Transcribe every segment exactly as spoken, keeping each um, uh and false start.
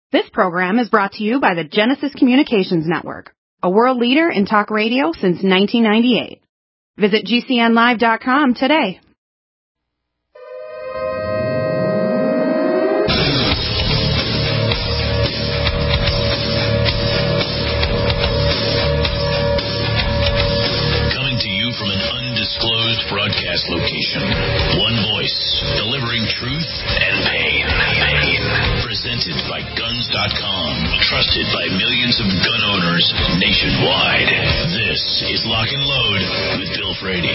This program is brought to you by the Genesis Communications Network, a world leader in talk radio since nineteen ninety-eight. Visit G C N live dot com today. Coming to you from an undisclosed broadcast location. One voice, delivering truth and pain. Pain. Presented by Guns dot com. Trusted by millions of gun owners nationwide. This is Lock and Load with Bill Frady.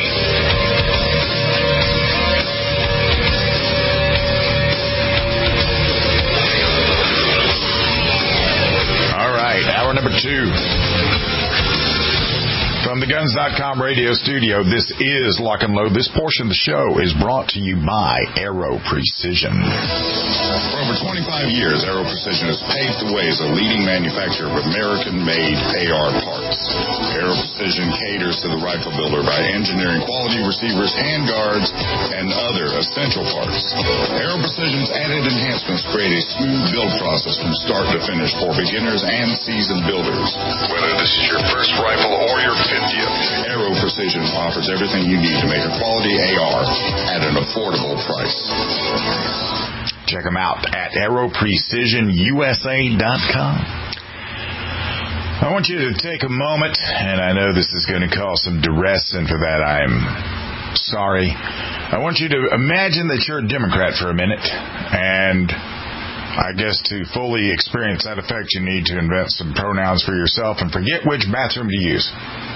All right, hour number two. From the Guns dot com radio studio, this is Lock and Load. This portion of the show is brought to you by Aero Precision. For over twenty-five years, Aero Precision has paved the way as a leading manufacturer of American-made A R parts. Aero Precision caters to the rifle builder by engineering quality receivers, handguards, and other essential parts. Aero Precision's added enhancements create a smooth build process from start to finish for beginners and seasoned builders. Whether this is your first rifle or your fiftieth, Aero Precision offers everything you need to make a quality A R at an affordable price. Check them out at aero precision U S A dot com. I want you to take a moment, and I know this is going to cause some duress, and for that I'm sorry. I want you to imagine that you're a Democrat for a minute, and I guess to fully experience that effect, you need to invent some pronouns for yourself and forget which bathroom to use.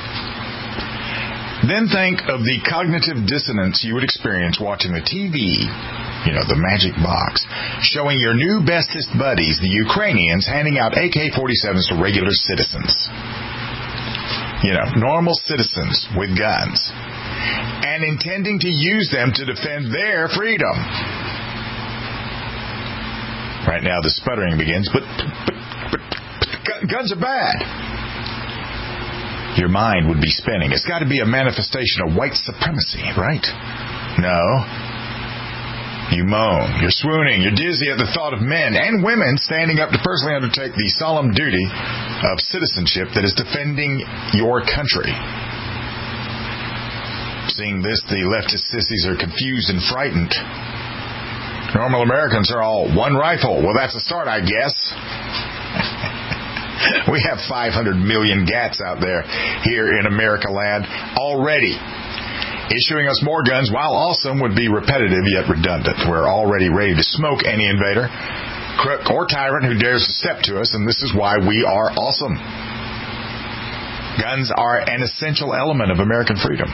Then think of the cognitive dissonance you would experience watching the T V, you know, the magic box, showing your new bestest buddies, the Ukrainians, handing out A K forty-sevens to regular citizens. You know, normal citizens with guns. And intending to use them to defend their freedom. Right now the sputtering begins, but, but, but, but guns are bad. Your mind would be spinning. It's got to be a manifestation of white supremacy, right? No. You moan. You're swooning. You're dizzy at the thought of men and women standing up to personally undertake the solemn duty of citizenship that is defending your country. Seeing this, the leftist sissies are confused and frightened. Normal Americans are all one rifle. Well, that's a start, I guess. We have five hundred million gats out there here in America land already. Issuing us more guns, while awesome, would be repetitive yet redundant. We're already ready to smoke any invader, crook, or tyrant who dares to step to us, and this is why we are awesome. Guns are an essential element of American freedom.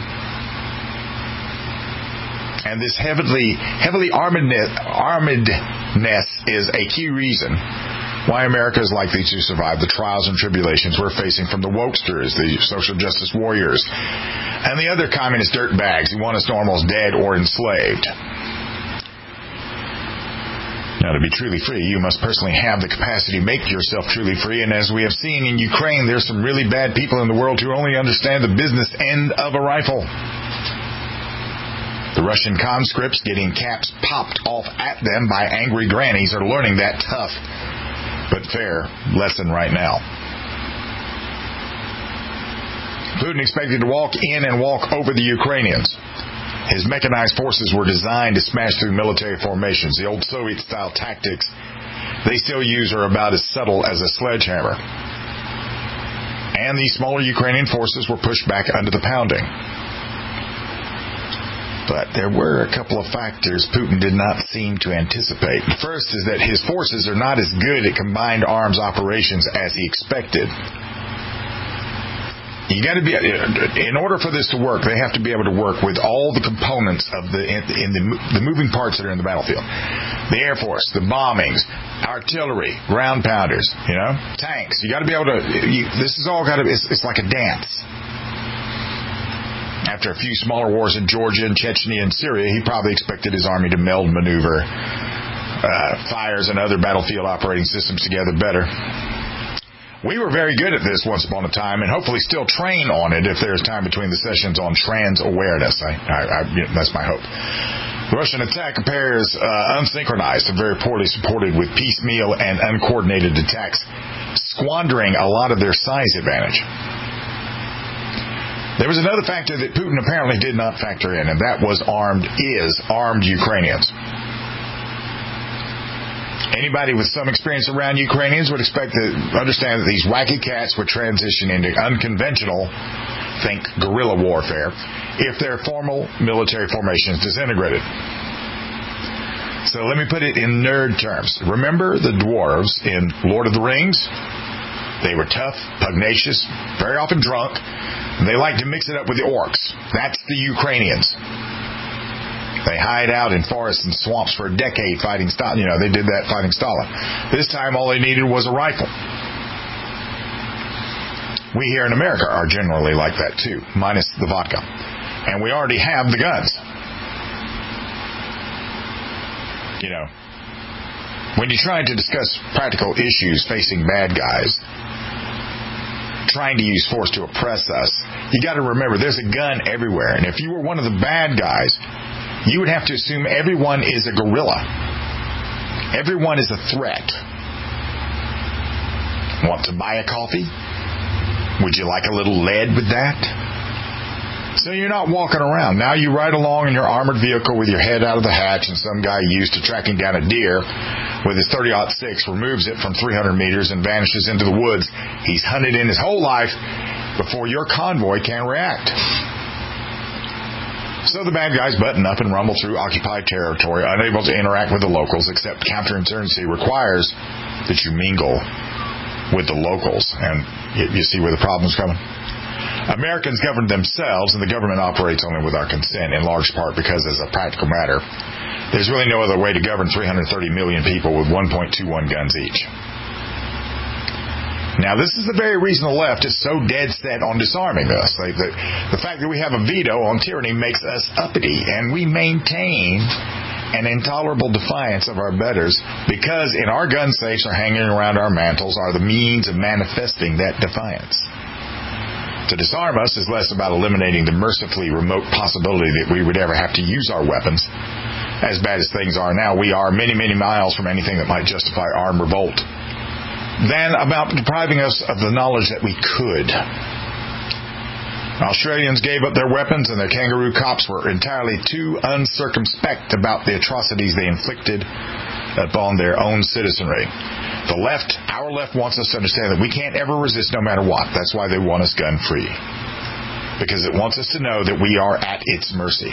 And this heavily, heavily armedness, armedness is a key reason why America is likely to survive the trials and tribulations we're facing from the wokesters, the social justice warriors, and the other communist dirtbags who want us normals dead or enslaved. Now, to be truly free, you must personally have the capacity to make yourself truly free, and as we have seen in Ukraine, there's some really bad people in the world who only understand the business end of a rifle. The Russian conscripts getting caps popped off at them by angry grannies are learning that tough but fair lesson right now. Putin expected to walk in and walk over the Ukrainians. His mechanized forces were designed to smash through military formations. The old Soviet-style tactics they still use are about as subtle as a sledgehammer. And the smaller Ukrainian forces were pushed back under the pounding. But there were a couple of factors Putin did not seem to anticipate. The first is that his forces are not as good at combined arms operations as he expected. You got to be, in order for this to work, they have to be able to work with all the components of the in, in the the moving parts that are in the battlefield. The Air Force, the bombings, artillery, ground pounders, you know, tanks. You got to be able to. You, this is all got to. It's, it's like a dance. After a few smaller wars in Georgia and Chechnya and Syria, he probably expected his army to meld maneuver uh, fires and other battlefield operating systems together better. We were very good at this once upon a time, and hopefully still train on it if there's time between the sessions on trans awareness. I, I, I, that's my hope. The Russian attack appears uh, unsynchronized and very poorly supported, with piecemeal and uncoordinated attacks squandering a lot of their size advantage. There was another factor that Putin apparently did not factor in, and that was armed, is armed Ukrainians. Anybody with some experience around Ukrainians would expect to understand that these wacky cats would transition into unconventional, think guerrilla warfare, if their formal military formations disintegrated. So let me put it in nerd terms. Remember the dwarves in Lord of the Rings? They were tough, pugnacious, very often drunk. They like to mix it up with the orcs. That's the Ukrainians. They hide out in forests and swamps for a decade fighting Stalin. You know, they did that fighting Stalin. This time, all they needed was a rifle. We here in America are generally like that too, minus the vodka. And we already have the guns. You know, when you try to discuss practical issues facing bad guys, trying to use force to oppress us, you got to remember there's a gun everywhere. And if you were one of the bad guys, you would have to assume everyone is a guerrilla. Everyone is a threat. Want to buy a coffee? Would you like a little lead with that? So you're not walking around. Now you ride along in your armored vehicle with your head out of the hatch, and some guy used to tracking down a deer with his thirty aught six removes it from three hundred meters and vanishes into the woods. He's hunted in his whole life before your convoy can react. So the bad guys button up and rumble through occupied territory, unable to interact with the locals, except counterinsurgency requires that you mingle with the locals. And you see where the problem's coming? Americans govern themselves, and the government operates only with our consent, in large part because, as a practical matter, there's really no other way to govern three hundred thirty million people with one point two one guns each. Now, this is the very reason the left is so dead set on disarming us. Like the, the fact that we have a veto on tyranny makes us uppity, and we maintain an intolerable defiance of our betters because in our gun safes or hanging around our mantles are the means of manifesting that defiance. To disarm us is less about eliminating the mercifully remote possibility that we would ever have to use our weapons. As bad as things are now, we are many, many miles from anything that might justify armed revolt, than about depriving us of the knowledge that we could. Australians gave up their weapons, and their kangaroo cops were entirely too uncircumspect about the atrocities they inflicted upon their own citizenry. The left, our left, wants us to understand that we can't ever resist no matter what. That's why they want us gun-free. Because it wants us to know that we are at its mercy.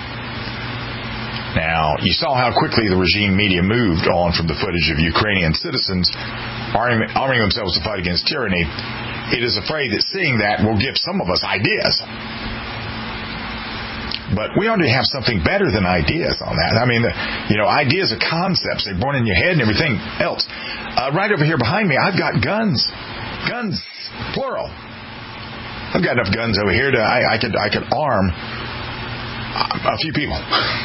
Now, you saw how quickly the regime media moved on from the footage of Ukrainian citizens arming, arming themselves to fight against tyranny. It is afraid that seeing that will give some of us ideas. But we already have something better than ideas on that. I mean, the, you know, ideas are concepts. They're born in your head and everything else. Uh, right over here behind me, I've got guns. Guns, plural. I've got enough guns over here to I, I could I could arm a few people.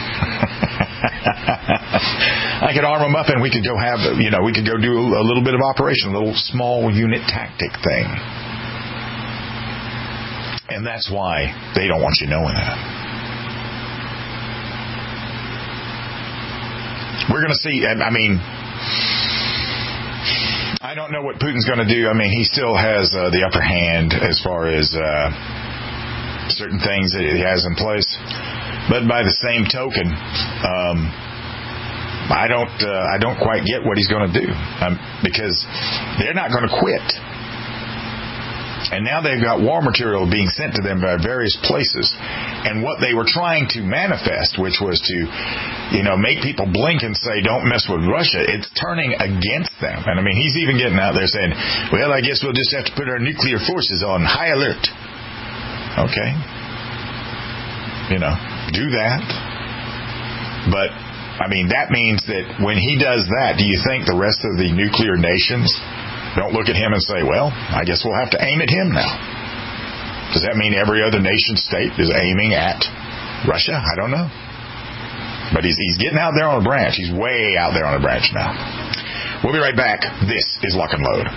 I could arm them up, and we could go have, you know, we could go do a little bit of operation, a little small unit tactic thing. And that's why they don't want you knowing that. We're going to see, I mean, I don't know what Putin's going to do. I mean, he still has uh, the upper hand as far as uh, certain things that he has in place. But by the same token, um, I don't uh, I don't quite get what he's going to do, um, because they're not going to quit. And now they've got war material being sent to them by various places. And what they were trying to manifest, which was to, you know, make people blink and say, don't mess with Russia, it's turning against them. And I mean, he's even getting out there saying, well, I guess we'll just have to put our nuclear forces on high alert. Okay. You know, do that. But, I mean, that means that when he does that, do you think the rest of the nuclear nations don't look at him and say, well, I guess we'll have to aim at him now? Does that mean every other nation state is aiming at Russia? I don't know. But he's, he's getting out there on a branch. He's way out there on a branch now. We'll be right back. This is Lock and Load.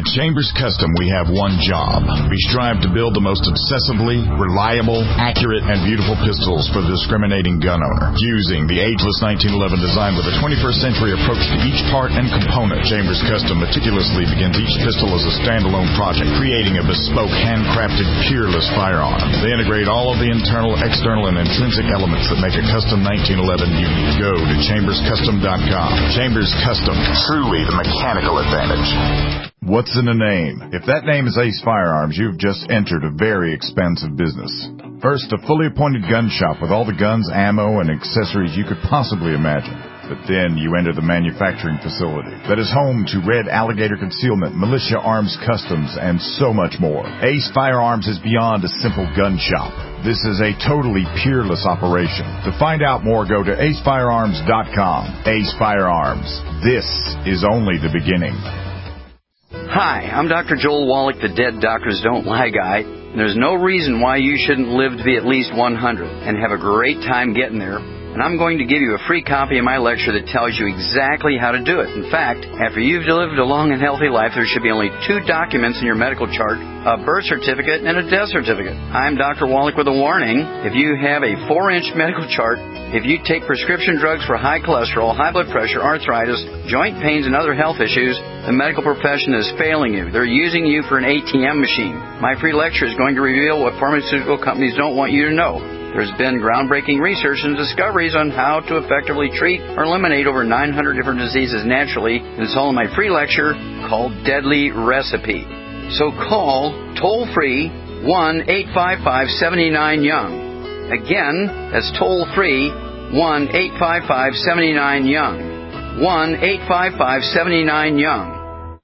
At Chambers Custom, we have one job. We strive to build the most obsessively, reliable, accurate, and beautiful pistols for the discriminating gun owner. Using the ageless nineteen eleven design with a twenty-first century approach to each part and component, Chambers Custom meticulously begins each pistol as a standalone project, creating a bespoke, handcrafted, peerless firearm. They integrate all of the internal, external, and intrinsic elements that make a custom nineteen eleven unique. Go to chambers custom dot com. Chambers Custom, truly the mechanical advantage. What's in a name? If that name is Ace Firearms, you've just entered a very expensive business. First, a fully appointed gun shop with all the guns, ammo, and accessories you could possibly imagine. But then you enter the manufacturing facility that is home to Red Alligator Concealment, Militia Arms Customs, and so much more. Ace Firearms is beyond a simple gun shop. This is a totally peerless operation. To find out more, go to ace firearms dot com. Ace Firearms. This is only the beginning. Hi, I'm Doctor Joel Wallach, the Dead Doctors Don't Lie guy. There's no reason why you shouldn't live to be at least one hundred and have a great time getting there. And I'm going to give you a free copy of my lecture that tells you exactly how to do it. In fact, after you've lived a long and healthy life, there should be only two documents in your medical chart, a birth certificate and a death certificate. I'm Doctor Wallach with a warning. If you have a four-inch medical chart, if you take prescription drugs for high cholesterol, high blood pressure, arthritis, joint pains, and other health issues, the medical profession is failing you. They're using you for an A T M machine. My free lecture is going to reveal what pharmaceutical companies don't want you to know. There's been groundbreaking research and discoveries on how to effectively treat or eliminate over nine hundred different diseases naturally, and it's all in my free lecture called Deadly Recipe. So call toll-free one eight five five, seven nine, young. Again, that's toll-free one eight five five, seven nine, young. one eight five five, seven nine, young.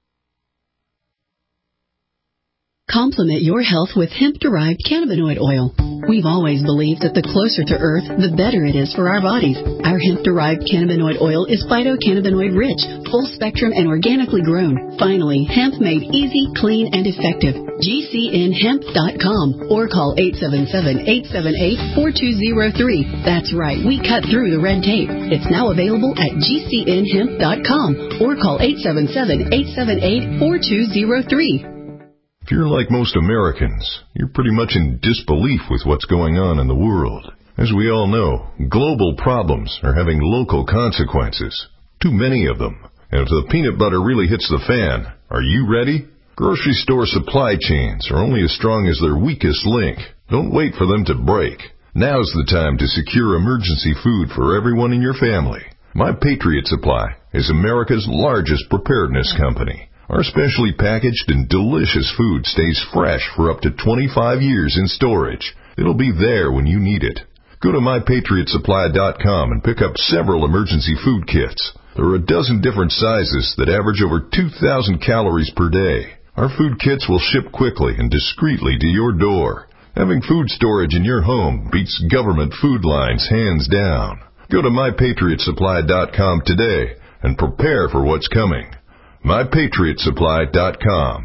Complement your health with hemp-derived cannabinoid oil. We've always believed that the closer to Earth, the better it is for our bodies. Our hemp-derived cannabinoid oil is phytocannabinoid-rich, full-spectrum, and organically grown. Finally, hemp made easy, clean, and effective. G C N hemp dot com or call eight seven seven, eight seven eight, four two zero three. That's right, we cut through the red tape. It's now available at G C N hemp dot com or call eight seven seven, eight seven eight, four two zero three. If you're like most Americans, you're pretty much in disbelief with what's going on in the world. As we all know, global problems are having local consequences. Too many of them. And if the peanut butter really hits the fan, are you ready? Grocery store supply chains are only as strong as their weakest link. Don't wait for them to break. Now's the time to secure emergency food for everyone in your family. My Patriot Supply is America's largest preparedness company. Our specially packaged and delicious food stays fresh for up to twenty-five years in storage. It'll be there when you need it. Go to my patriot supply dot com and pick up several emergency food kits. There are a dozen different sizes that average over two thousand calories per day. Our food kits will ship quickly and discreetly to your door. Having food storage in your home beats government food lines hands down. Go to my patriot supply dot com today and prepare for what's coming. my patriot supply dot com.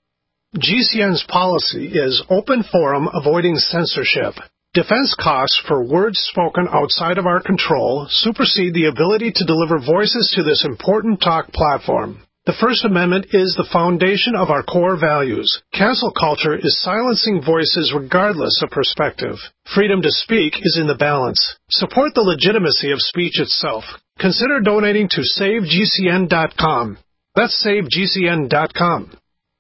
G C N's policy is open forum avoiding censorship. Defense costs for words spoken outside of our control supersede the ability to deliver voices to this important talk platform. The First Amendment is the foundation of our core values. Cancel culture is silencing voices regardless of perspective. Freedom to speak is in the balance. Support the legitimacy of speech itself. Consider donating to save G C N dot com. That's save G C N dot com.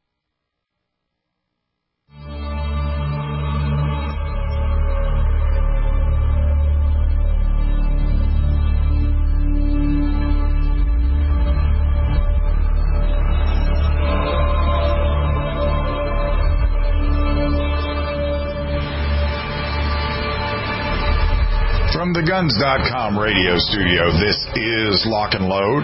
From the guns dot com radio studio, this is Lock and Load.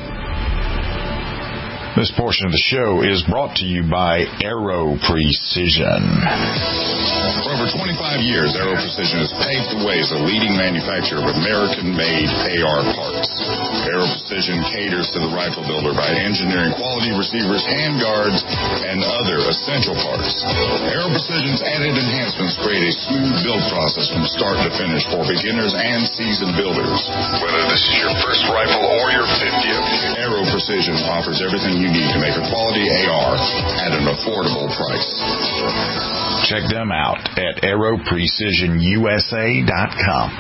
This portion of the show is brought to you by Aero Precision. For over twenty-five years, Aero Precision has paved the way as a leading manufacturer of American-made A R parts. Aero Precision caters to the rifle builder by engineering quality receivers, handguards, and other essential parts. Aero Precision's added enhancements create a smooth build process from start to finish for beginners and seasoned builders. Whether this is your first rifle or your fiftieth, Aero Precision offers everything you you need to make a quality A R at an affordable price. Check them out at aero precision u s a dot com.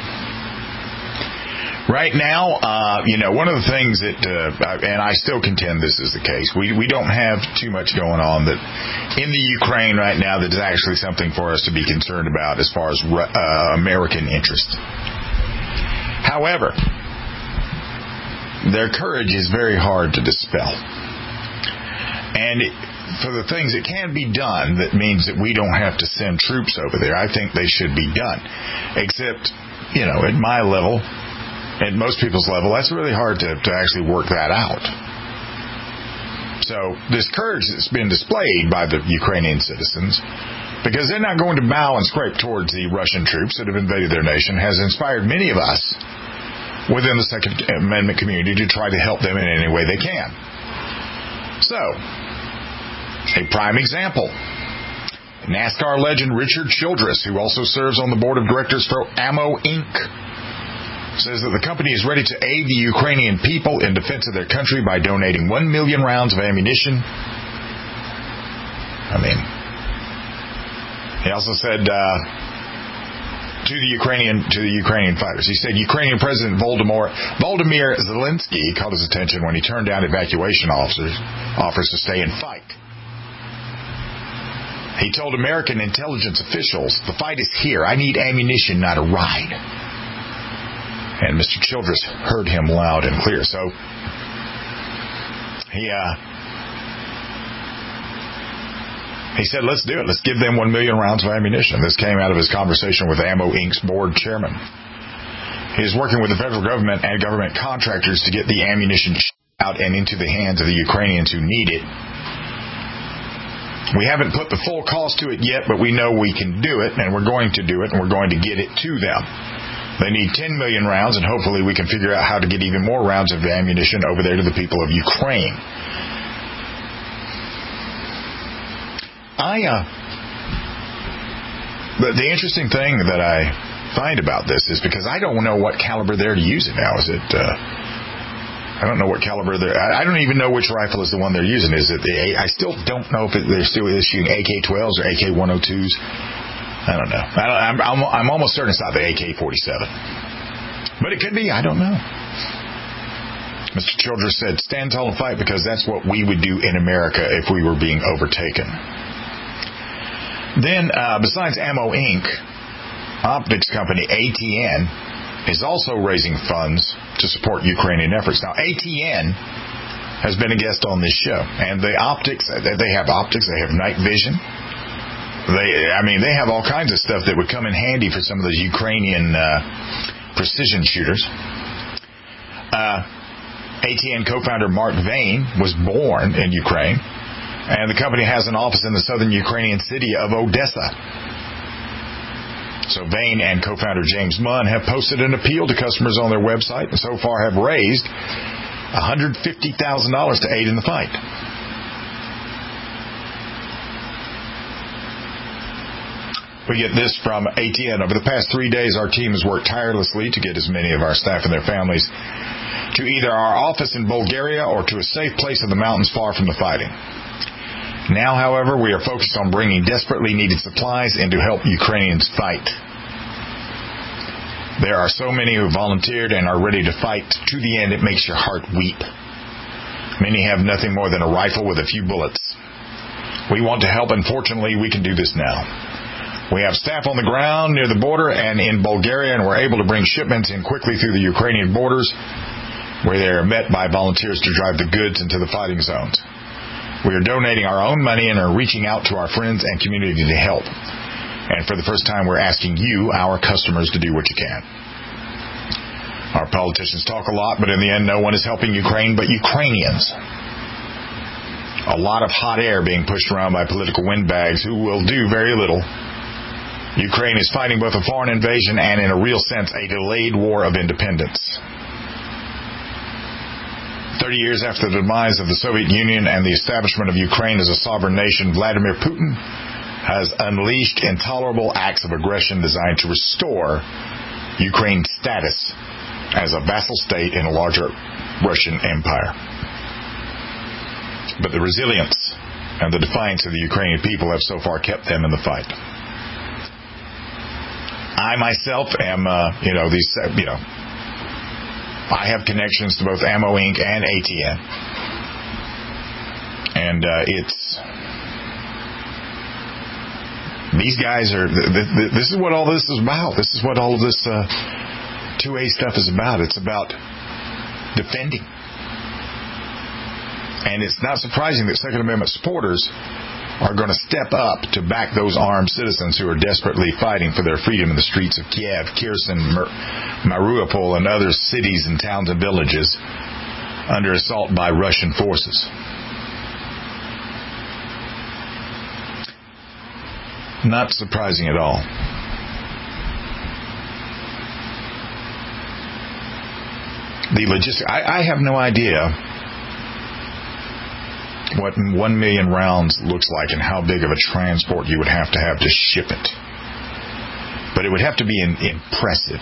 Right now, uh, you know, one of the things that, uh, and I still contend this is the case, we we don't have too much going on that in the Ukraine right now that is actually something for us to be concerned about as far as uh, American interests. However, their courage is very hard to dispel. And it, for the things that can be done, that means that we don't have to send troops over there. I think they should be done. Except, you know, at my level, at most people's level, that's really hard to, to actually work that out. So this courage that's been displayed by the Ukrainian citizens, because they're not going to bow and scrape towards the Russian troops that have invaded their nation, has inspired many of us within the Second Amendment community to try to help them in any way they can. So, a prime example, NASCAR legend Richard Childress, who also serves on the board of directors for Ammo Incorporated, says that the company is ready to aid the Ukrainian people in defense of their country by donating one million rounds of ammunition. I mean, he also said uh, to the Ukrainian to the Ukrainian fighters, he said Ukrainian President Volodymyr Volodymyr Zelensky caught his attention when he turned down evacuation officers offers to stay and fight. He told American intelligence officials, "The fight is here. I need ammunition, not a ride." And Mister Childress heard him loud and clear. So he uh, he said, "Let's do it. Let's give them one million rounds of ammunition." This came out of his conversation with Ammo Incorporated's board chairman. He is working with the federal government and government contractors to get the ammunition out and into the hands of the Ukrainians who need it. We haven't put the full cost to it yet, but we know we can do it, and we're going to do it, and we're going to get it to them. They need ten million rounds, and hopefully we can figure out how to get even more rounds of ammunition over there to the people of Ukraine. I, uh, the, the interesting thing that I find about this is because I don't know what caliber they're using now. Is it, uh, I don't know what caliber they're, I, I don't even know which rifle is the one they're using. Is it the, I still don't know if it, they're still issuing A K twelves or A K one oh twos. I don't know. I don't, I'm, I'm, I'm almost certain it's not the A K forty-seven. But it could be. I don't know. Mister Childress said, "Stand tall and fight because that's what we would do in America if we were being overtaken." Then, uh, besides Ammo Incorporated, optics company A T N is also raising funds to support Ukrainian efforts. Now, A T N has been a guest on this show, and the optics, they have optics, they have night vision. They, I mean, they have all kinds of stuff that would come in handy for some of those Ukrainian uh, precision shooters. Uh, A T N co-founder Mark Vane was born in Ukraine, and the company has an office in the southern Ukrainian city of Odessa. So Vane and co-founder James Munn have posted an appeal to customers on their website, and so far have raised one hundred fifty thousand dollars to aid in the fight. We get this from A T N. Over the past three days, our team has worked tirelessly to get as many of our staff and their families to either our office in Bulgaria or to a safe place in the mountains far from the fighting. Now, however, we are focused on bringing desperately needed supplies in to help Ukrainians fight. There are so many who volunteered and are ready to fight to the end it makes your heart weep. Many have nothing more than a rifle with a few bullets. We want to help, and fortunately, we can do this now. We have staff on the ground near the border and in Bulgaria, and we're able to bring shipments in quickly through the Ukrainian borders, where they are met by volunteers to drive the goods into the fighting zones. We are donating our own money and are reaching out to our friends and community to help. And for the first time, we're asking you, our customers, to do what you can. Our politicians talk a lot, but in the end, no one is helping Ukraine but Ukrainians. A lot of hot air being pushed around by political windbags who will do very little. Ukraine is fighting both a foreign invasion and, in a real sense, a delayed war of independence. Thirty years after the demise of the Soviet Union and the establishment of Ukraine as a sovereign nation, Vladimir Putin has unleashed intolerable acts of aggression designed to restore Ukraine's status as a vassal state in a larger Russian empire. But the resilience and the defiance of the Ukrainian people have so far kept them in the fight. I myself am, uh, you know, these, uh, you know, I have connections to both Ammo Incorporated and A T N. And uh, it's, these guys are, th- th- this is what all this is about. This is what all of this uh, two A stuff is about. It's about defending. And it's not surprising that Second Amendment supporters are going to step up to back those armed citizens who are desperately fighting for their freedom in the streets of Kiev, Kherson, Mar- Mariupol, and other cities and towns and villages under assault by Russian forces. Not surprising at all. The logistic, I, I have no idea what one million rounds looks like and how big of a transport you would have to have to ship it. But it would have to be in, impressive.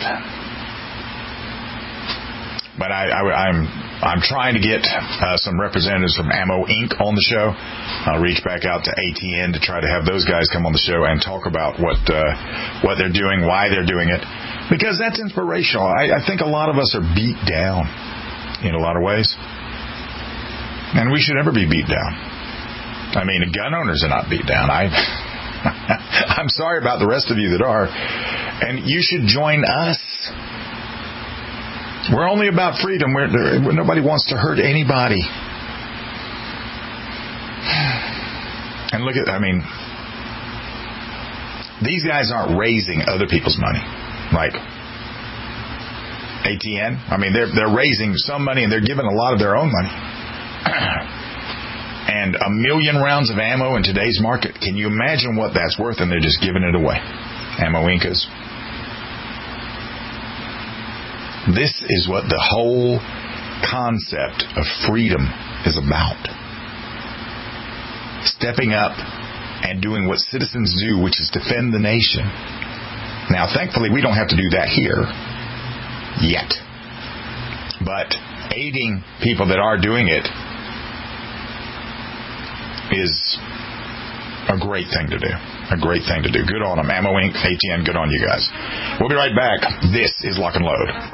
But I, I, I'm I'm trying to get uh, some representatives from Ammo Incorporated on the show. I'll reach back out to A T N to try to have those guys come on the show and talk about what uh, what they're doing, why they're doing it, because that's inspirational. I, I think a lot of us are beat down in a lot of ways. And we should never be beat down. I mean, gun owners are not beat down. I, I'm sorry about the rest of you that are. And you should join us. We're only about freedom. We're, nobody wants to hurt anybody. And look at, I mean, these guys aren't raising other people's money. Like A T N. I mean, they're they're raising some money and they're giving a lot of their own money. And a million rounds of ammo in today's market. Can you imagine what that's worth? And they're just giving it away. Ammo Incas. This is what the whole concept of freedom is about. Stepping up and doing what citizens do, which is defend the nation. Now, thankfully, we don't have to do that here yet. But aiding people that are doing it is a great thing to do. A great thing to do. Good on them. Ammo Incorporated, A T N, good on you guys. We'll be right back. This is Lock and Load.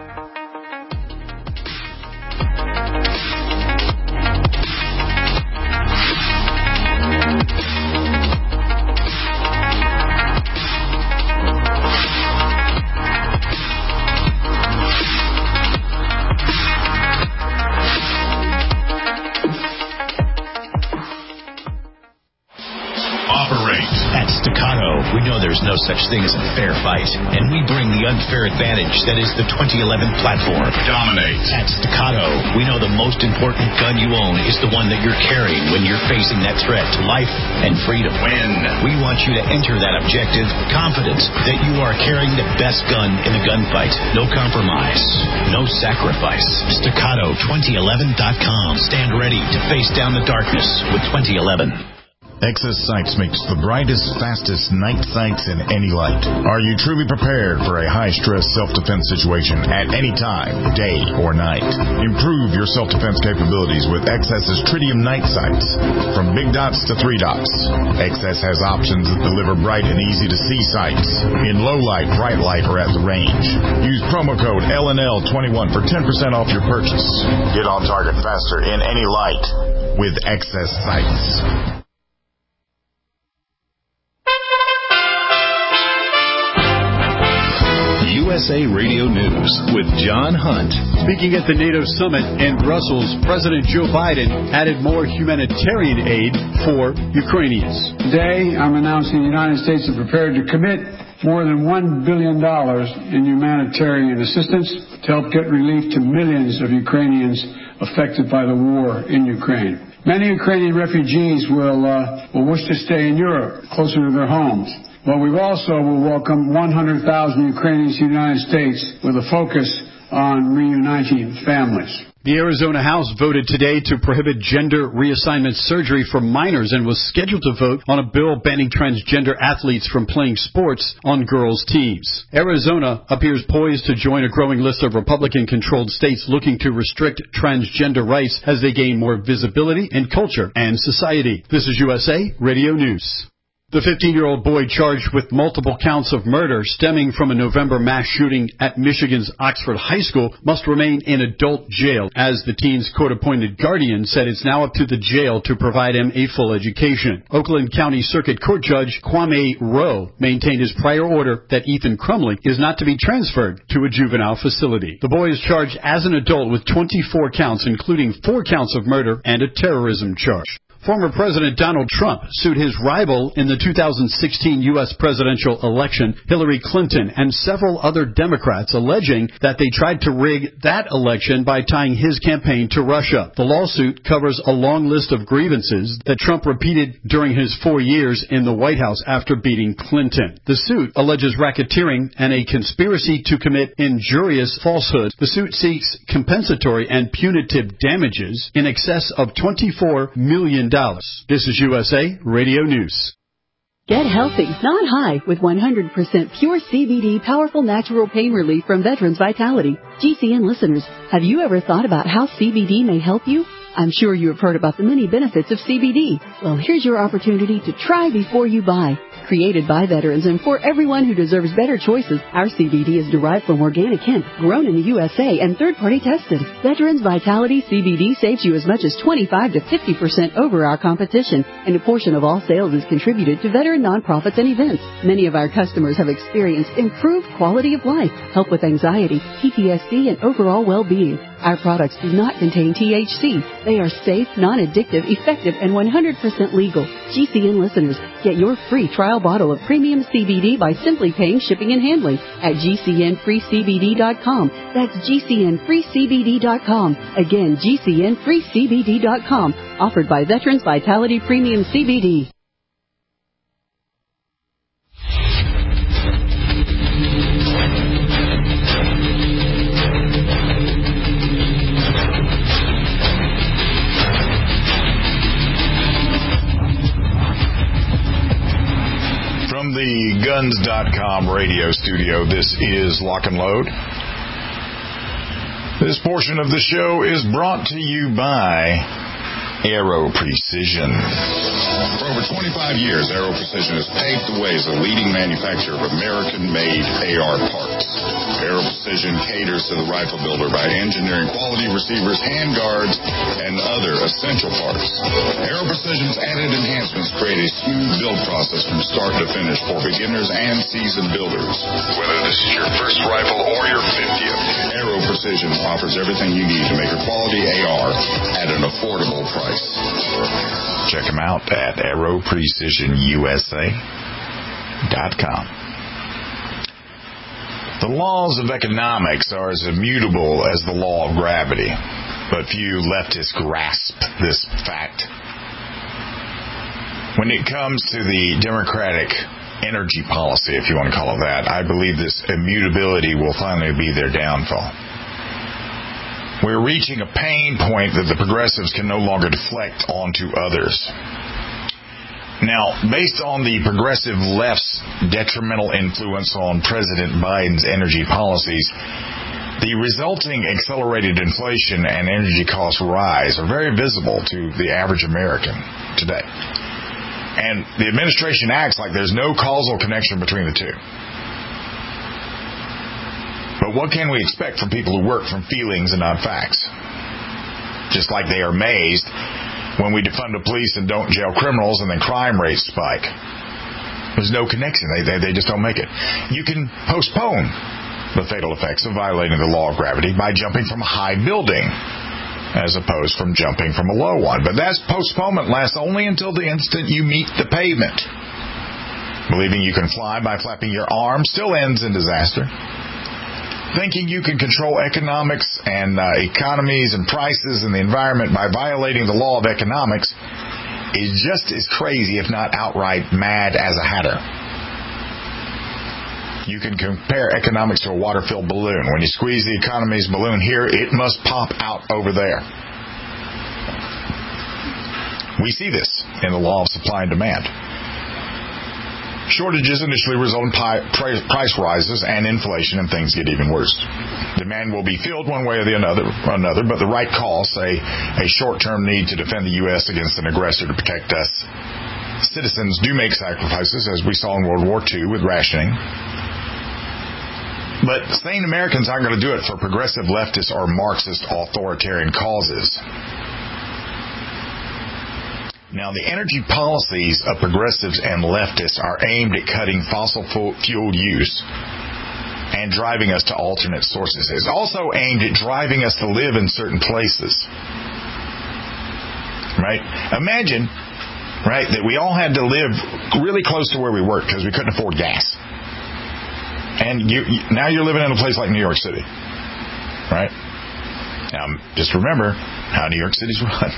There's no such thing as a fair fight, and we bring the unfair advantage that is the twenty eleven platform. Dominate. At Staccato, we know the most important gun you own is the one that you're carrying when you're facing that threat to life and freedom. Win. We want you to enter that objective confident that you are carrying the best gun in the gunfight. No compromise, no sacrifice. Staccato twenty eleven dot com. Stand ready to face down the darkness with twenty eleven. Excess Sights makes the brightest, fastest night sights in any light. Are you truly prepared for a high-stress self-defense situation at any time, day or night? Improve your self-defense capabilities with Excess's Tritium night sights. From big dots to three dots, Excess has options that deliver bright and easy-to-see sights in low light, bright light, or at the range. Use promo code L N L twenty-one for ten percent off your purchase. Get on target faster in any light with Excess Sights. U S A Radio News with John Hunt. Speaking at the NATO summit in Brussels, President Joe Biden added more humanitarian aid for Ukrainians. Today, I'm announcing the United States is prepared to commit more than one billion dollars in humanitarian assistance to help get relief to millions of Ukrainians affected by the war in Ukraine. Many Ukrainian refugees will, uh, will wish to stay in Europe, closer to their homes. But we also will welcome one hundred thousand Ukrainians to the United States with a focus on reuniting families. The Arizona House voted today to prohibit gender reassignment surgery for minors and was scheduled to vote on a bill banning transgender athletes from playing sports on girls' teams. Arizona appears poised to join a growing list of Republican-controlled states looking to restrict transgender rights as they gain more visibility in culture and society. This is U S A Radio News. The fifteen-year-old boy charged with multiple counts of murder stemming from a November mass shooting at Michigan's Oxford High School must remain in adult jail, as the teen's court-appointed guardian said it's now up to the jail to provide him a full education. Oakland County Circuit Court Judge Kwame Rowe maintained his prior order that Ethan Crumley is not to be transferred to a juvenile facility. The boy is charged as an adult with twenty-four counts, including four counts of murder and a terrorism charge. Former President Donald Trump sued his rival in the two thousand sixteen U S presidential election, Hillary Clinton, and several other Democrats, alleging that they tried to rig that election by tying his campaign to Russia. The lawsuit covers a long list of grievances that Trump repeated during his four years in the White House after beating Clinton. The suit alleges racketeering and a conspiracy to commit injurious falsehoods. The suit seeks compensatory and punitive damages in excess of twenty-four million dollars. This is U S A Radio News. Get healthy, not high, with one hundred percent pure C B D powerful natural pain relief from Veterans Vitality. G C N listeners, have you ever thought about how C B D may help you? I'm sure you have heard about the many benefits of C B D. Well, here's your opportunity to try before you buy. Created by veterans and for everyone who deserves better choices, our C B D is derived from organic hemp, grown in the U S A and third-party tested. Veterans Vitality C B D saves you as much as twenty-five to fifty percent over our competition, and a portion of all sales is contributed to veteran nonprofits and events. Many of our customers have experienced improved quality of life, help with anxiety, P T S D, and overall well-being. Our products do not contain T H C. They are safe, non-addictive, effective, and one hundred percent legal. G C N listeners, get your free trial bottle of premium C B D by simply paying shipping and handling at G C N free C B D dot com. That's G C N free C B D dot com. Again, G C N free C B D dot com. Offered by Veterans Vitality Premium C B D. From the Guns dot com radio studio, this is Lock and Load. This portion of the show is brought to you by Aero Precision. For over twenty-five years, Aero Precision has paved the way as a leading manufacturer of American-made A R parts. Aero Precision caters to the rifle builder by engineering quality receivers, handguards, and other essential parts. Aero Precision's added enhancements create a smooth build process from start to finish for beginners and seasoned builders. Whether this is your first rifle or your fiftieth, Aero Precision offers everything you need to make a quality A R at an affordable price. Check them out at aero precision U S A dot com. The laws of economics are as immutable as the law of gravity, but few leftists grasp this fact. When it comes to the Democratic energy policy, if you want to call it that, I believe this immutability will finally be their downfall. We're reaching a pain point that the progressives can no longer deflect onto others. Now, based on the progressive left's detrimental influence on President Biden's energy policies, the resulting accelerated inflation and energy cost rise are very visible to the average American today. And the administration acts like there's no causal connection between the two. But what can we expect from people who work from feelings and not facts? Just like they are amazed when we defund the police and don't jail criminals and then crime rates spike. There's no connection. They, they, they just don't make it. You can postpone the fatal effects of violating the law of gravity by jumping from a high building as opposed from jumping from a low one. But that postponement lasts only until the instant you meet the pavement. Believing you can fly by flapping your arms still ends in disaster. Thinking you can control economics and uh, economies and prices and the environment by violating the law of economics is just as crazy, if not outright mad as a hatter. You can compare economics to a water-filled balloon. When you squeeze the economy's balloon here, it must pop out over there. We see this in the law of supply and demand. Shortages initially result in price rises and inflation, and things get even worse. Demand will be filled one way or the another, another but the right call, say a short-term need to defend the U S against an aggressor to protect us. Citizens do make sacrifices, as we saw in World War Two with rationing. But sane Americans aren't going to do it for progressive leftist or Marxist authoritarian causes. Now, the energy policies of progressives and leftists are aimed at cutting fossil fuel use and driving us to alternate sources. It's also aimed at driving us to live in certain places. Right? Imagine, right, that we all had to live really close to where we work because we couldn't afford gas. And you, now you're living in a place like New York City. Right? Now, just remember how New York City's run.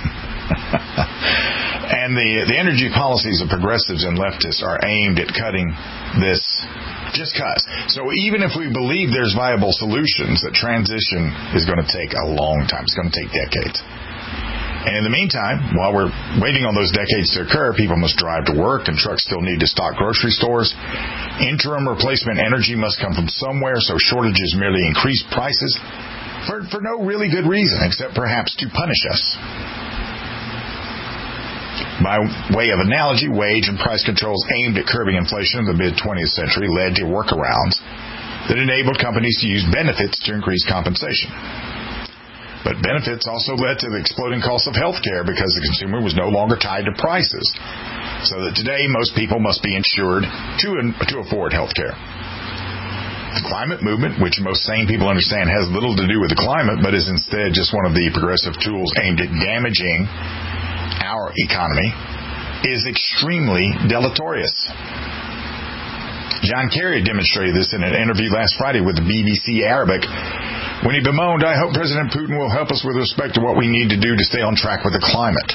And the the energy policies of progressives and leftists are aimed at cutting this just cause. So even if we believe there's viable solutions, that transition is going to take a long time. It's going to take decades. And in the meantime, while we're waiting on those decades to occur, people must drive to work, and trucks still need to stock grocery stores. Interim replacement energy must come from somewhere, so shortages merely increase prices for, for no really good reason, except perhaps to punish us. By way of analogy, wage and price controls aimed at curbing inflation in the mid-twentieth century led to workarounds that enabled companies to use benefits to increase compensation. But benefits also led to the exploding cost of health care because the consumer was no longer tied to prices. So that today, most people must be insured to, to afford health care. The climate movement, which most sane people understand has little to do with the climate, but is instead just one of the progressive tools aimed at damaging our economy, is extremely deleterious. John Kerry demonstrated this in an interview last Friday with the B B C Arabic when he bemoaned, "I hope President Putin will help us with respect to what we need to do to stay on track with the climate."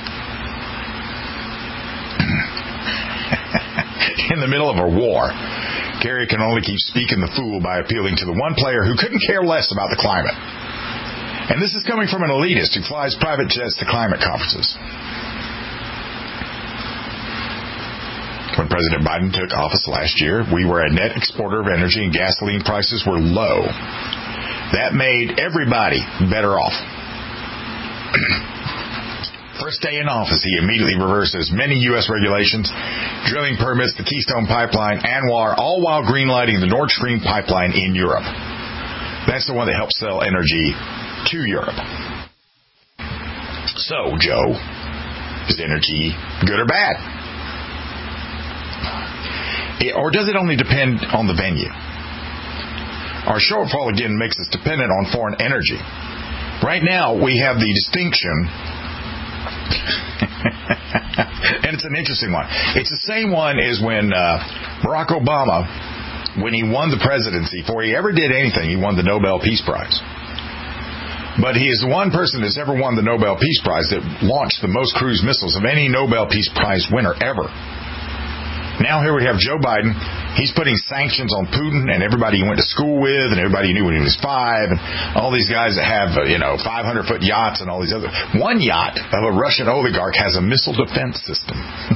In the middle of a war, Kerry can only keep speaking the fool by appealing to the one player who couldn't care less about the climate. And this is coming from an elitist who flies private jets to climate conferences. When President Biden took office last year, we were a net exporter of energy and gasoline prices were low. That made everybody better off. First day in office, he immediately reversed as many U S regulations, drilling permits, the Keystone Pipeline, ANWR, all while greenlighting the Nord Stream pipeline in Europe. That's the one that helps sell energy to Europe. So, Joe, is energy good or bad? It, or does it only depend on the venue? Our shortfall, again, makes us dependent on foreign energy. Right now, we have the distinction, and it's an interesting one. It's the same one as when uh, Barack Obama, when he won the presidency, before he ever did anything, he won the Nobel Peace Prize. But he is the one person that's ever won the Nobel Peace Prize that launched the most cruise missiles of any Nobel Peace Prize winner ever. Now here we have Joe Biden. He's putting sanctions on Putin and everybody he went to school with and everybody he knew when he was five and all these guys that have, you know, five hundred foot yachts and all these other. One yacht of a Russian oligarch has a missile defense system.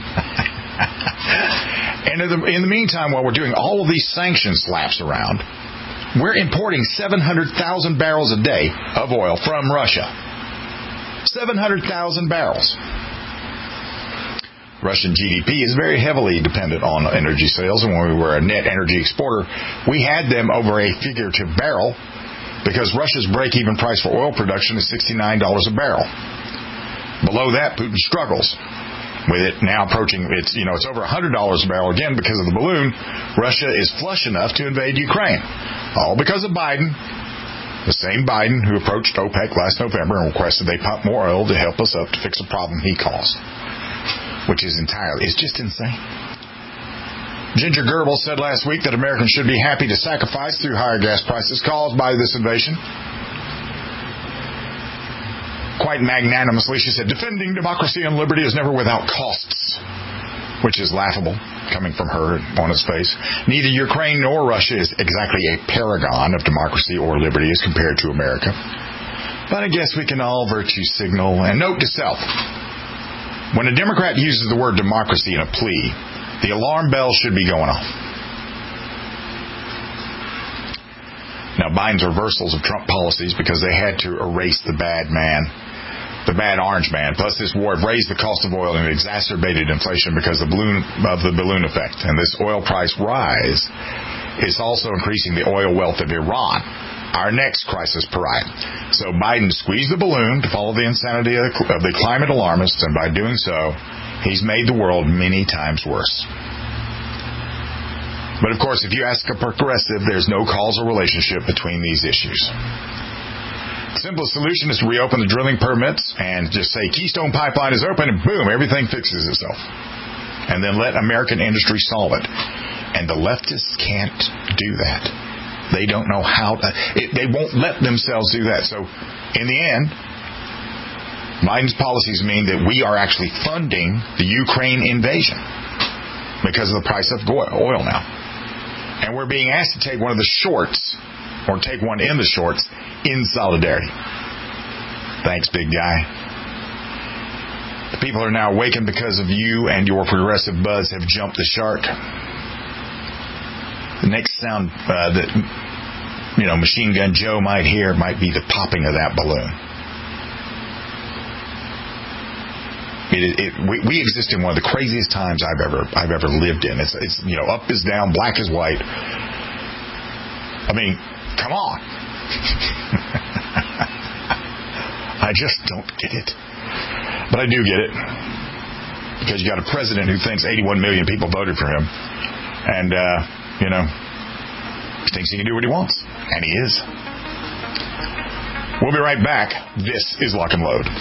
And in the, in the meantime, while we're doing all of these sanction slaps around, we're importing seven hundred thousand barrels a day of oil from Russia. seven hundred thousand barrels. Russian G D P is very heavily dependent on energy sales, and when we were a net energy exporter, we had them over a figurative barrel because Russia's break-even price for oil production is sixty-nine dollars a barrel. Below that, Putin struggles. With it now approaching, it's you know, it's over one hundred dollars a barrel again because of the balloon. Russia is flush enough to invade Ukraine. All because of Biden, the same Biden who approached OPEC last November and requested they pump more oil to help us up to fix a problem he caused. Which is entirely, it's just insane. Ginger Goebbels said last week that Americans should be happy to sacrifice through higher gas prices caused by this invasion. Quite magnanimously, she said, defending democracy and liberty is never without costs, which is laughable. coming from her on his face. Neither Ukraine nor Russia is exactly a paragon of democracy or liberty as compared to America. But I guess we can all virtue signal. And note to self, when a Democrat uses the word democracy in a plea, the alarm bell should be going off. Now, Biden's reversals of Trump policies because they had to erase the bad man, the bad orange man, plus this war have raised the cost of oil and exacerbated inflation because of the balloon, of the balloon effect. And this oil price rise is also increasing the oil wealth of Iran, our next crisis pariah. So Biden squeezed the balloon to follow the insanity of the climate alarmists, and by doing so, he's made the world many times worse. But, of course, if you ask a progressive, there's no causal relationship between these issues. The simplest solution is to reopen the drilling permits and just say Keystone Pipeline is open, and boom, everything fixes itself. And then let American industry solve it. And the leftists can't do that. They don't know how to, it, they won't let themselves do that. So, in the end, Biden's policies mean that we are actually funding the Ukraine invasion because of the price of oil now. And we're being asked to take one of the shorts, or take one in the shorts, in solidarity. Thanks, big guy. The people are now awakened because of you, and your progressive buzz have jumped the shark. The next sound uh, that, you know, Machine Gun Joe might hear might be the popping of that balloon. It, it, we, we exist in one of the craziest times I've ever I've ever lived in. It's, it's you know, up is down, black is white. I mean, come on. I just don't get it. But I do get it. Because you got a president who thinks eighty-one million people voted for him. And, uh, you know, he thinks he can do what he wants. And he is. We'll be right back. This is Lock and Load.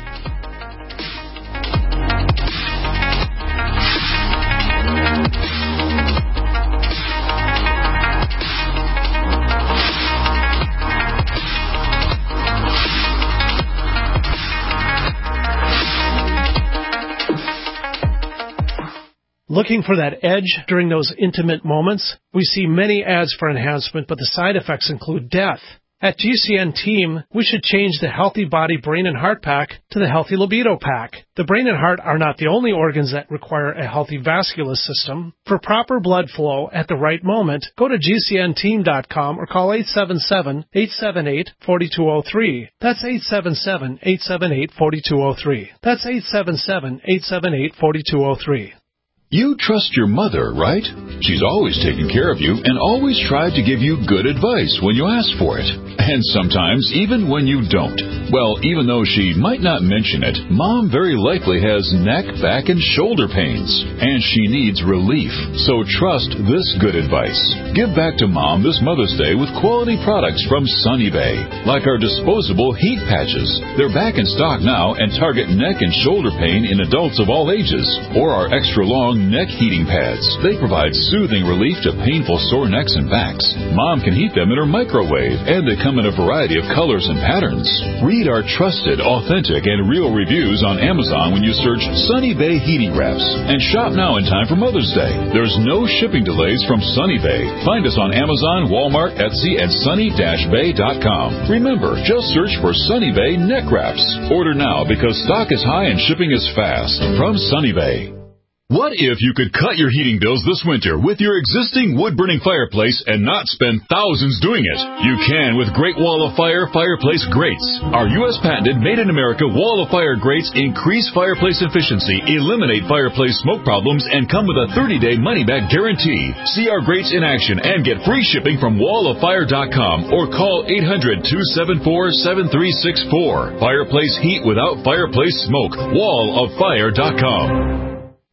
Looking for that edge during those intimate moments? We see many ads for enhancement, but the side effects include death. At G C N Team, we should change the Healthy Body, Brain, and Heart Pack to the Healthy Libido Pack. The brain and heart are not the only organs that require a healthy vascular system. For proper blood flow at the right moment, go to G C N team dot com or call eight seven seven, eight seven eight, four two zero three. That's eight seven seven, eight seven eight, four two zero three. That's eight seven seven, eight seven eight, four two zero three. You trust your mother, right? She's always taken care of you and always tried to give you good advice when you ask for it. And sometimes even when you don't. Well, even though she might not mention it, Mom very likely has neck, back, and shoulder pains. And she needs relief. So trust this good advice. Give back to Mom this Mother's Day with quality products from Sunny Bay. Like our disposable heat patches. They're back in stock now and target neck and shoulder pain in adults of all ages. Or our extra long neck heating pads. They provide soothing relief to painful sore necks and backs. Mom can heat them in her microwave, and they come in a variety of colors and patterns. Read our trusted, authentic, and real reviews on Amazon when you search Sunny Bay Heating Wraps. And shop now in time for Mother's Day. There's no shipping delays from Sunny Bay. Find us on Amazon, Walmart, Etsy, and sunny dash bay dot com. Remember, just search for Sunny Bay Neck Wraps. Order now because stock is high and shipping is fast. From Sunny Bay. What if you could cut your heating bills this winter with your existing wood-burning fireplace and not spend thousands doing it? You can with Great Wall of Fire Fireplace Grates. Our U S patented made-in-America Wall of Fire grates increase fireplace efficiency, eliminate fireplace smoke problems, and come with a thirty-day money-back guarantee. See our grates in action and get free shipping from wall of fire dot com or call eight hundred, two seven four, seven three six four. Fireplace heat without fireplace smoke. wall of fire dot com.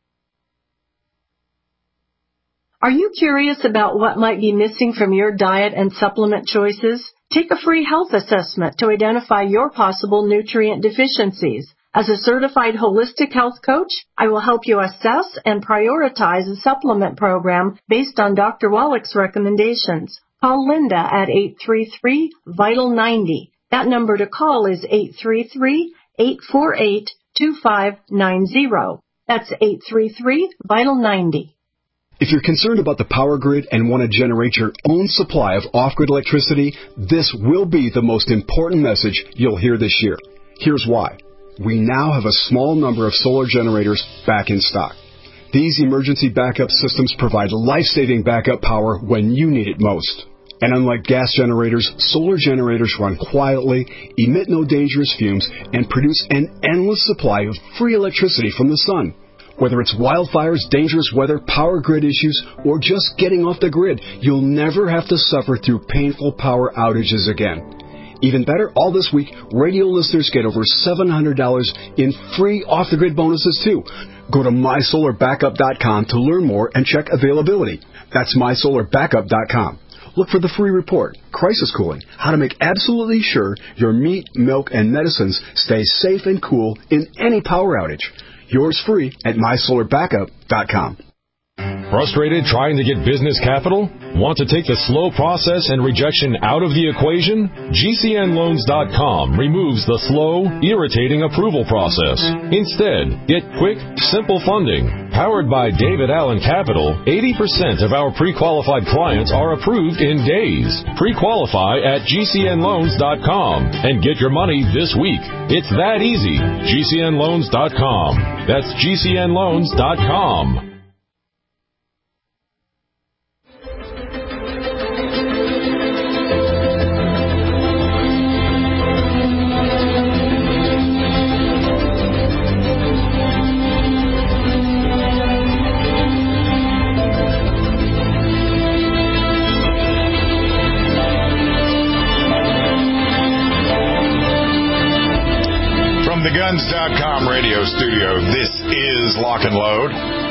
Are you curious about what might be missing from your diet and supplement choices? Take a free health assessment to identify your possible nutrient deficiencies. As a certified holistic health coach, I will help you assess and prioritize a supplement program based on Doctor Wallach's recommendations. Call Linda at eight three three, vital ninety. That number to call is eight three three, eight four eight, two five nine zero. That's eight three three, vital ninety. If you're concerned about the power grid and want to generate your own supply of off-grid electricity, this will be the most important message you'll hear this year. Here's why. We now have a small number of solar generators back in stock. These emergency backup systems provide life-saving backup power when you need it most. And unlike gas generators, solar generators run quietly, emit no dangerous fumes, and produce an endless supply of free electricity from the sun. Whether it's wildfires, dangerous weather, power grid issues, or just getting off the grid, you'll never have to suffer through painful power outages again. Even better, all this week, radio listeners get over seven hundred dollars in free off-the-grid bonuses, too. Go to my solar backup dot com to learn more and check availability. That's my solar backup dot com. Look for the free report, Crisis Cooling, how to make absolutely sure your meat, milk, and medicines stay safe and cool in any power outage. Yours free at my solar backup dot com. Frustrated trying to get business capital? Want to take the slow process and rejection out of the equation? G C N loans dot com removes the slow, irritating approval process. Instead, get quick, simple funding. Powered by David Allen Capital, eighty percent of our pre-qualified clients are approved in days. Pre-qualify at G C N loans dot com and get your money this week. It's that easy. G C N loans dot com. That's G C N loans dot com. Guns dot com radio studio. This is Lock and Load.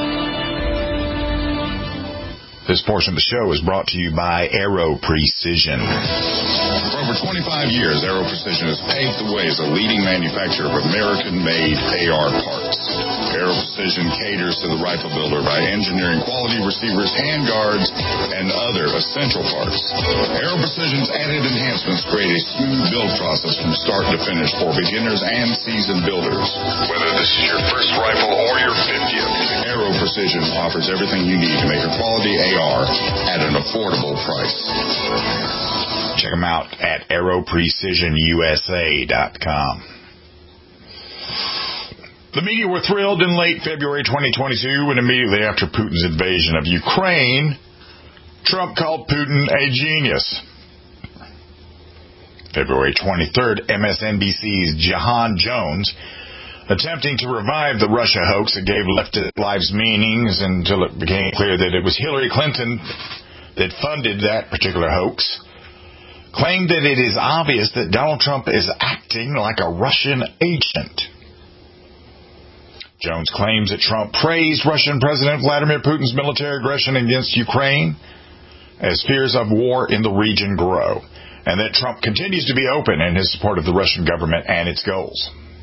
This portion of the show is brought to you by Aero Precision. For over twenty-five years, Aero Precision has paved the way as a leading manufacturer of American-made A R parts. Aero Precision caters to the rifle builder by engineering quality receivers, handguards, and other essential parts. Aero Precision's added enhancements create a smooth build process from start to finish for beginners and seasoned builders. Whether this is your first rifle or your fiftieth, Aero Precision offers everything you need to make a quality A R at an affordable price. Check them out at aero precision U S A dot com. The media were thrilled in late February twenty twenty-two when immediately after Putin's invasion of Ukraine, Trump called Putin a genius. February twenty-third, M S N B C's Jahan Jones, attempting to revive the Russia hoax that gave left lives meanings until it became clear that it was Hillary Clinton that funded that particular hoax, claimed that it is obvious that Donald Trump is acting like a Russian agent. Jones claims that Trump praised Russian President Vladimir Putin's military aggression against Ukraine as fears of war in the region grow, and that Trump continues to be open in his support of the Russian government and its goals.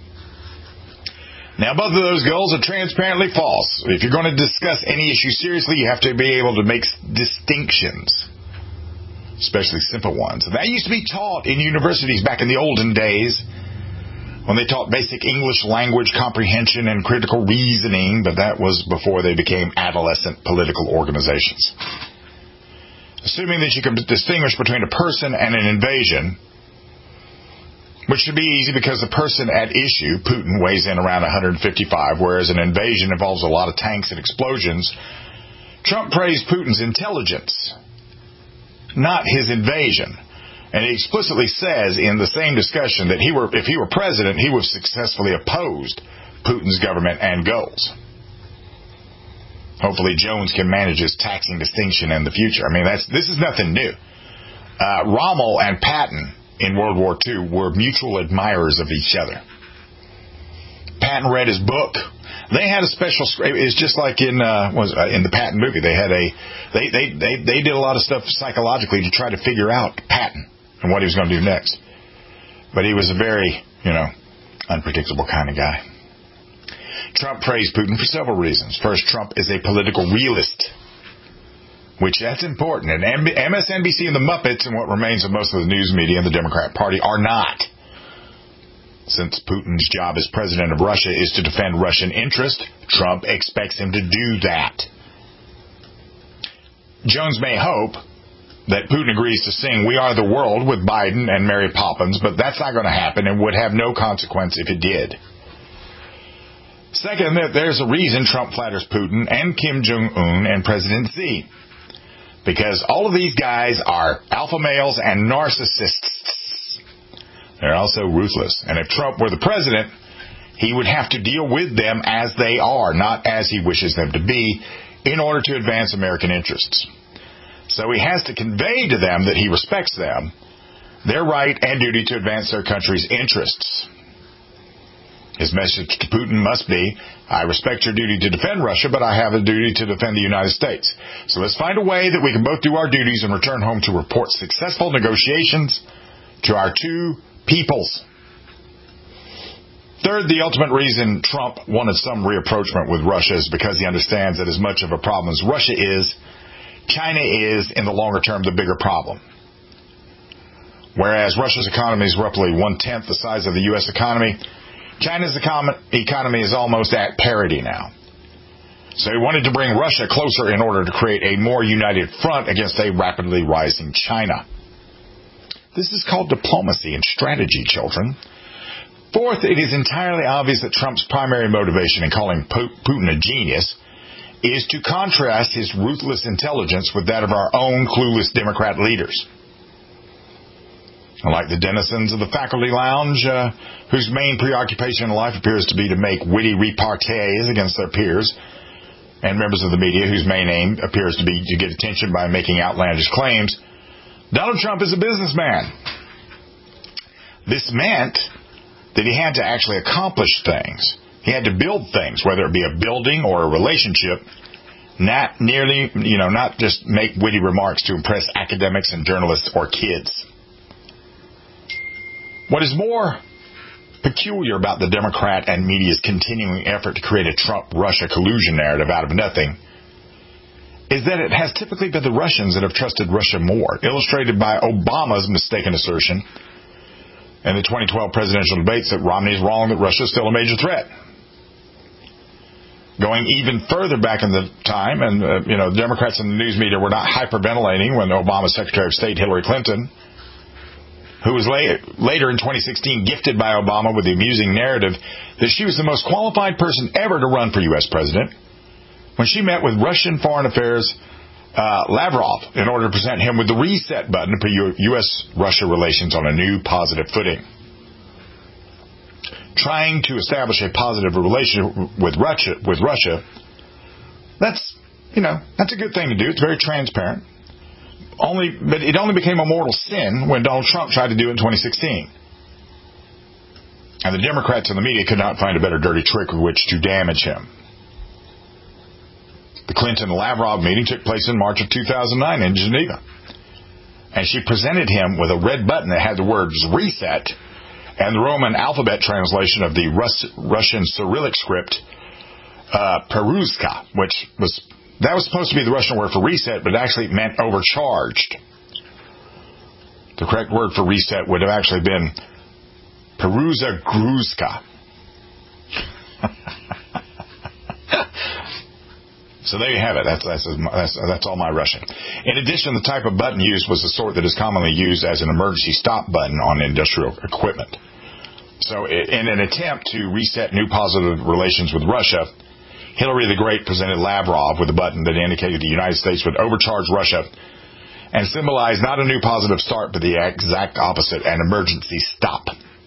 Now, both of those goals are transparently false. If you're going to discuss any issue seriously, you have to be able to make distinctions, especially simple ones. That used to be taught in universities back in the olden days when they taught basic English language comprehension and critical reasoning, but that was before they became adolescent political organizations. Assuming that you can distinguish between a person and an invasion, which should be easy because the person at issue, Putin, weighs in around one hundred fifty-five, whereas an invasion involves a lot of tanks and explosions. Trump praised Putin's intelligence, not his invasion. And he explicitly says in the same discussion that he were, if he were president, he would have successfully opposed Putin's government and goals. Hopefully Jones can manage his taxing distinction in the future. I mean, that's this is nothing new. Uh, Rommel and Patton in World War Two were mutual admirers of each other. Patton read his book. They had a special. It's just like in uh, was uh, in the Patton movie. They had a they, they they they did a lot of stuff psychologically to try to figure out Patton and what he was going to do next. But he was a very you know unpredictable kind of guy. Trump praised Putin for several reasons. First, Trump is a political realist, which that's important. And M S N B C and the Muppets and what remains of most of the news media and the Democrat Party are not. Since Putin's job as president of Russia is to defend Russian interest, Trump expects him to do that. Jones may hope that Putin agrees to sing We Are the World with Biden and Mary Poppins, but that's not going to happen and would have no consequence if it did. Second, there's a reason Trump flatters Putin and Kim Jong-un and President Xi. Because all of these guys are alpha males and narcissists. They're also ruthless. And if Trump were the president, he would have to deal with them as they are, not as he wishes them to be, in order to advance American interests. So he has to convey to them that he respects them, their right and duty to advance their country's interests. His message to Putin must be, I respect your duty to defend Russia, but I have a duty to defend the United States. So let's find a way that we can both do our duties and return home to report successful negotiations to our two peoples. Third, the ultimate reason Trump wanted some reapproachment with Russia is because he understands that as much of a problem as Russia is, China is, in the longer term, the bigger problem. Whereas Russia's economy is roughly one-tenth the size of the U S economy, China's econ- economy is almost at parity now. So he wanted to bring Russia closer in order to create a more united front against a rapidly rising China. This is called diplomacy and strategy, children. Fourth, it is entirely obvious that Trump's primary motivation in calling Putin a genius is to contrast his ruthless intelligence with that of our own clueless Democrat leaders. Like the denizens of the faculty lounge, uh, whose main preoccupation in life appears to be to make witty repartees against their peers, and members of the media whose main aim appears to be to get attention by making outlandish claims, Donald Trump is a businessman. This meant that he had to actually accomplish things. He had to build things, whether it be a building or a relationship, not nearly, you know, not just make witty remarks to impress academics and journalists or kids. What is more peculiar about the Democrat and media's continuing effort to create a Trump-Russia collusion narrative out of nothing is that it has typically been the Russians that have trusted Russia more, illustrated by Obama's mistaken assertion in the twenty twelve presidential debates that Romney is wrong, that Russia is still a major threat. Going even further back in the time, and uh, you know, Democrats and the news media were not hyperventilating when Obama's Secretary of State Hillary Clinton, who was later, later in twenty sixteen gifted by Obama with the amusing narrative that she was the most qualified person ever to run for U S president, when she met with Russian Foreign Affairs uh, Lavrov in order to present him with the reset button to put U S Russia relations on a new positive footing. Trying to establish a positive relationship with Russia, with Russia, that's, you know, that's a good thing to do. It's very transparent. Only, but it only became a mortal sin when Donald Trump tried to do it in twenty sixteen. And the Democrats and the media could not find a better dirty trick with which to damage him. The Clinton-Lavrov meeting took place in March of two thousand nine in Geneva. And she presented him with a red button that had the words reset and the Roman alphabet translation of the Rus- Russian Cyrillic script, uh, Peruzka, which was, that was supposed to be the Russian word for reset, but actually it meant overcharged. The correct word for reset would have actually been Peruza Gruzka. So there you have it. That's, that's, that's, that's all my Russian. In addition, the type of button used was the sort that is commonly used as an emergency stop button on industrial equipment. So in an attempt to reset new positive relations with Russia, Hillary the Great presented Lavrov with a button that indicated the United States would overcharge Russia and symbolize not a new positive start, but the exact opposite, an emergency stop.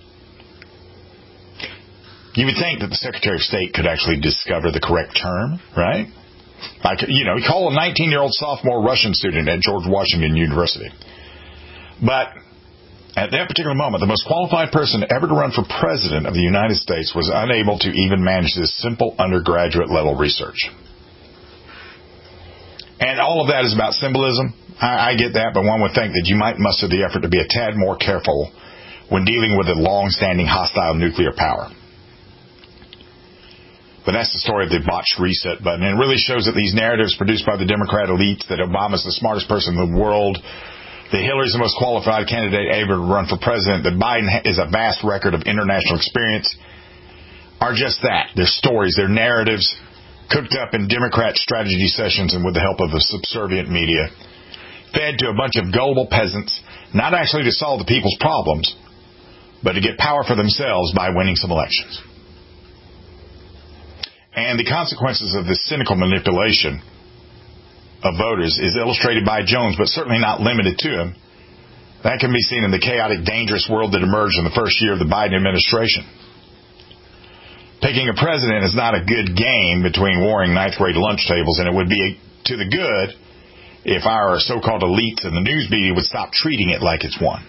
You would think that the Secretary of State could actually discover the correct term, right? Like, you know, he called a nineteen-year-old sophomore Russian student at George Washington University. But at that particular moment, the most qualified person ever to run for president of the United States was unable to even manage this simple undergraduate level research. And all of that is about symbolism. I, I get that, but one would think that you might muster the effort to be a tad more careful when dealing with a long-standing hostile nuclear power. But that's the story of the botched reset button. And it really shows that these narratives produced by the Democrat elite, that Obama's the smartest person in the world, that Hillary's the most qualified candidate ever to run for president, that Biden is a vast record of international experience, are just that. They're stories, they're narratives cooked up in Democrat strategy sessions and with the help of the subservient media, fed to a bunch of gullible peasants, not actually to solve the people's problems, but to get power for themselves by winning some elections. And the consequences of this cynical manipulation of voters is illustrated by Jones, but certainly not limited to him. That can be seen in the chaotic, dangerous world that emerged in the first year of the Biden administration. Picking a president is not a good game between warring ninth-grade lunch tables, and it would be to the good if our so-called elites and the news media would stop treating it like it's one.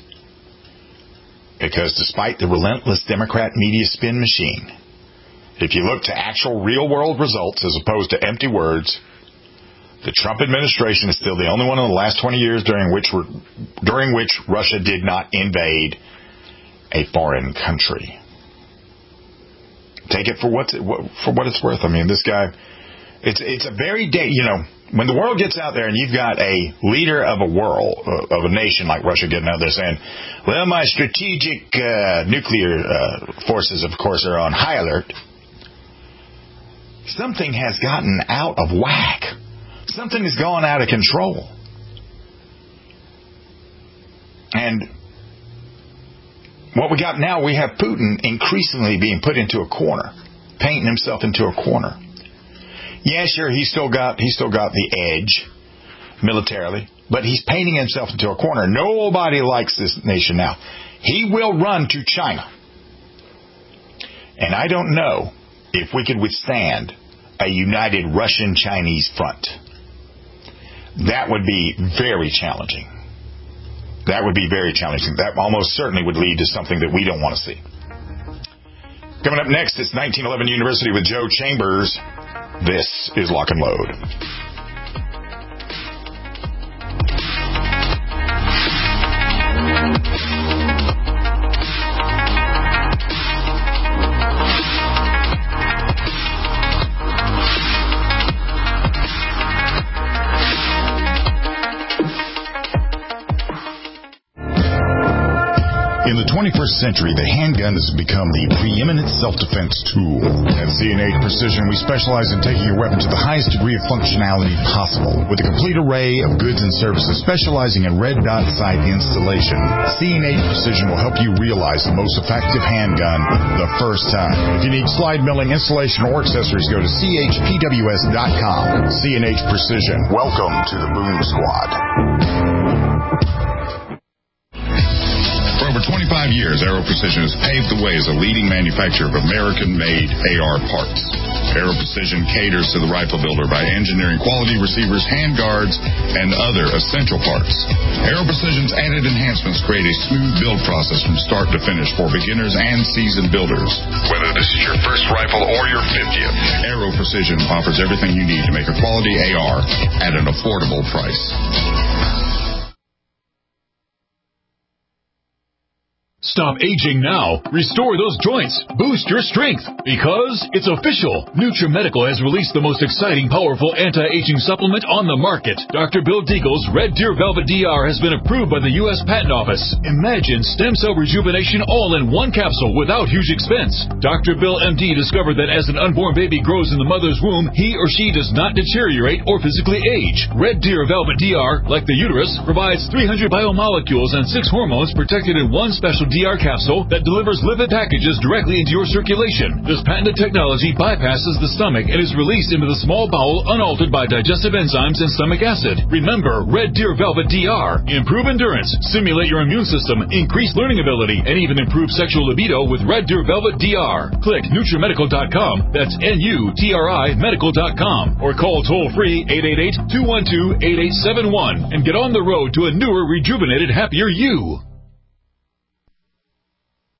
Because despite the relentless Democrat media spin machine, if you look to actual real-world results as opposed to empty words, the Trump administration is still the only one in the last twenty years during which during which Russia did not invade a foreign country. Take it for what's for what it's worth. I mean, this guy, it's it's a very day. You know, when the world gets out there and you've got a leader of a world of a nation like Russia getting out there saying, "Well, my strategic uh, nuclear uh, forces, of course, are on high alert." Something has gotten out of whack. Something has gone out of control. And what we got now, we have Putin increasingly being put into a corner, painting himself into a corner. Yeah, sure, he's still got he's still got the edge militarily, but he's painting himself into a corner. Nobody likes this nation now. He will run to China. And I don't know if we could withstand a united Russian-Chinese front. That would be very challenging. That would be very challenging. That almost certainly would lead to something that we don't want to see. Coming up next, it's nineteen eleven University with Joe Chambers. This is Lock and Load. In the twenty-first century, the handgun has become the preeminent self-defense tool. At C and H Precision, we specialize in taking your weapon to the highest degree of functionality possible. With a complete array of goods and services specializing in red dot sight installation, C and H Precision will help you realize the most effective handgun the first time. If you need slide milling, installation, or accessories, go to C H P W S dot com. C and H Precision. Welcome to the Boom Squad. For over twenty-five years, Aero Precision has paved the way as a leading manufacturer of American-made A R parts. Aero Precision caters to the rifle builder by engineering quality receivers, handguards, and other essential parts. Aero Precision's added enhancements create a smooth build process from start to finish for beginners and seasoned builders. Whether this is your first rifle or your fiftieth, Aero Precision offers everything you need to make a quality A R at an affordable price. Stop aging now. Restore those joints. Boost your strength. Because it's official. NutriMedical has released the most exciting, powerful anti-aging supplement on the market. Doctor Bill Deagle's Red Deer Velvet D R has been approved by the U S Patent Office. Imagine stem cell rejuvenation all in one capsule without huge expense. Doctor Bill M D discovered that as an unborn baby grows in the mother's womb, he or she does not deteriorate or physically age. Red Deer Velvet D R, like the uterus, provides three hundred biomolecules and six hormones protected in one special D R capsule that delivers lipid packages directly into your circulation. This patented technology bypasses the stomach and is released into the small bowel unaltered by digestive enzymes and stomach acid. Remember, Red Deer Velvet D R. Improve endurance, stimulate your immune system, increase learning ability, and even improve sexual libido with Red Deer Velvet D R. Click NutriMedical dot com, that's N U T R I medical dot com, or call toll-free eight eight eight, two one two, eight eight seven one and get on the road to a newer, rejuvenated, happier you.